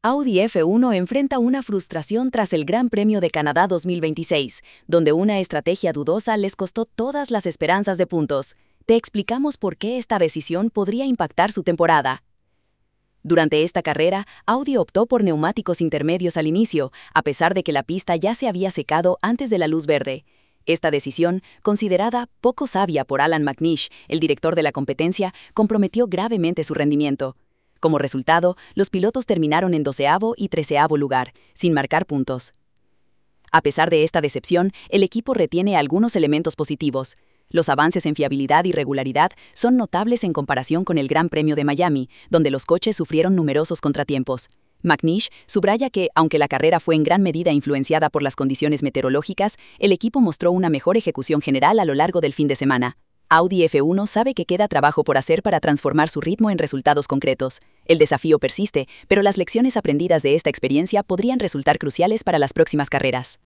Audi F1 enfrenta una frustración tras el Gran Premio de Canadá 2026, donde una estrategia dudosa les costó todas las esperanzas de puntos. Te explicamos por qué esta decisión podría impactar su temporada. Durante esta carrera, Audi optó por neumáticos intermedios al inicio, a pesar de que la pista ya se había secado antes de la luz verde. Esta decisión, considerada poco sabia por Alan McNish, el director de la competencia, comprometió gravemente su rendimiento. Como resultado, los pilotos terminaron en 12º y 13º lugar, sin marcar puntos. A pesar de esta decepción, el equipo retiene algunos elementos positivos. Los avances en fiabilidad y regularidad son notables en comparación con el Gran Premio de Miami, donde los coches sufrieron numerosos contratiempos. McNish subraya que, aunque la carrera fue en gran medida influenciada por las condiciones meteorológicas, el equipo mostró una mejor ejecución general a lo largo del fin de semana. Audi F1 sabe que queda trabajo por hacer para transformar su ritmo en resultados concretos. El desafío persiste, pero las lecciones aprendidas de esta experiencia podrían resultar cruciales para las próximas carreras.